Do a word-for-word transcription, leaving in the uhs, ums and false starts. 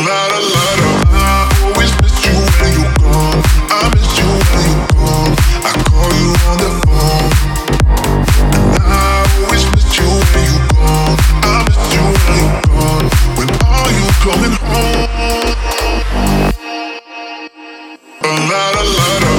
lot, a lot of. I always miss you when you're gone. I miss you when you're gone. I call you on the phone. And I always miss you when you're gone. I miss you when you're gone. When are you coming home? A lot, a lot of.